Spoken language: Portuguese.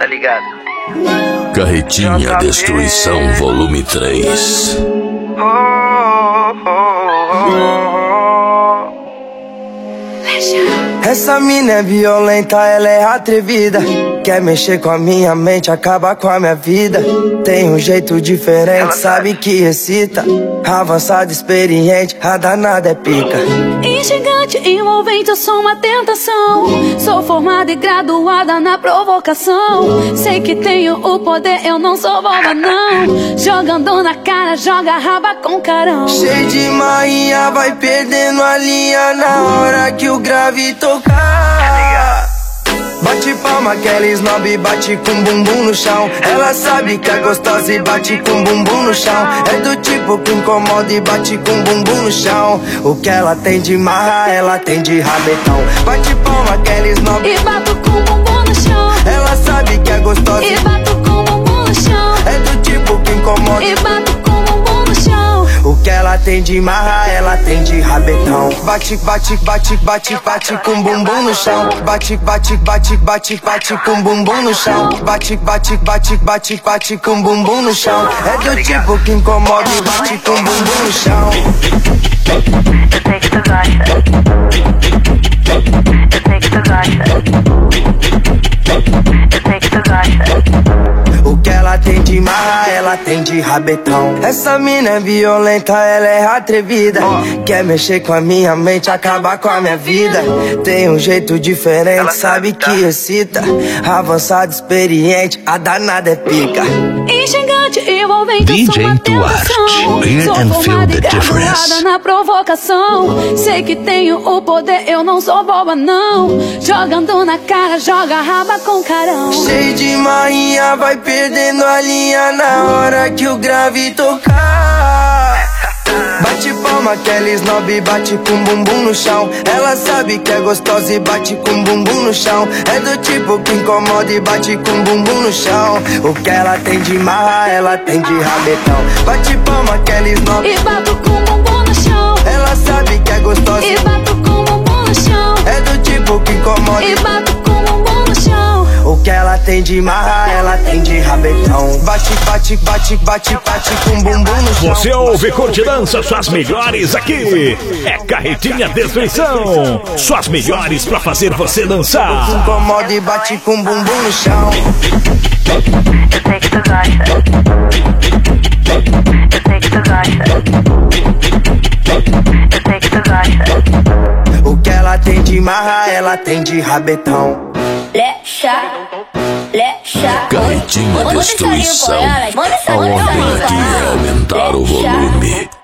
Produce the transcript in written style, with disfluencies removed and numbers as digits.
tá ligado? Carretinha Destruição Volume 3. Essa mina é violenta, ela é atrevida. Quer mexer com a minha mente, acabar com a minha vida. Tem um jeito diferente, sabe que excita. Avançada, experiente, a danada é pica. Instigante, envolvente, eu sou uma tentação. Sou formada e graduada na provocação. Sei que tenho o poder, eu não sou boba não. Jogando na cara, joga a raba com carão. Cheio de marinha, vai perdendo a linha na hora que o grave tocar. Bate palma, aquela snob, bate com bumbum no chão. Ela sabe que é gostosa e bate com bumbum no chão. É do tipo que incomoda e bate com bumbum no chão. O que ela tem de marra, ela tem de rabetão. Bate palma, aquela snob, e bato com bumbum no chão. Ela sabe que é gostosa e bato com bumbum no chão. É do tipo que incomoda e bato com bumbum no chão. O que ela tem de marra, ela tem de rabetão. Bate, bate, bate, bate, bate com bumbum no chão. Bate, bate, bate, bate, bate com bumbum no chão. Bate, bate, bate, bate, bate com bumbum no chão. É do tipo que incomoda e bate com bumbum no chão. Eu sei que tu gosta. Eu sei que tu gosta. Eu sei que tu gosta. O que ela tem de marra, ela tem de rabetão. Essa mina é violenta, ela é atrevida. Quer mexer com a minha mente, acabar com a minha vida. Tem um jeito diferente, sabe que excita. Avançada, experiente, a danada é pica. Instigante, envolvente, eu sou uma tentação. Sou formada e graduada na provocação. Sei que tenho o poder, eu não sou boba não. Jogando na cara, joga a raba com carão. Cheio de marinha, vai perdendo a linha na hora que o grave tocar. Bate palma, aquela snob, bate com bumbum no chão. Ela sabe que é gostosa e bate com bumbum no chão. É do tipo que incomoda e bate com bumbum no chão. O que ela tem de marra, ela tem de rabetão. Bate palma, aquela snob, e bato com bumbum no chão. Ela sabe que é gostosa e bato com bumbum no chão. É do tipo que incomoda e bato com bumbum no chão. O que ela tem de marra, ela tem de rabetão. Bate, bate, bate, bate, bate com bumbum no chão. Você ouve Curte Dança, suas melhores aqui. É Carretinha Destruição. Suas melhores pra fazer você dançar. Incomoda e bate com bumbum no chão. Eu sei que tu gosta. Eu sei que tu gosta. Eu sei que tu gosta. O que ela tem de marra, ela tem de rabetão. Carretinha Destruição. A ordem aqui é aumentar o volume.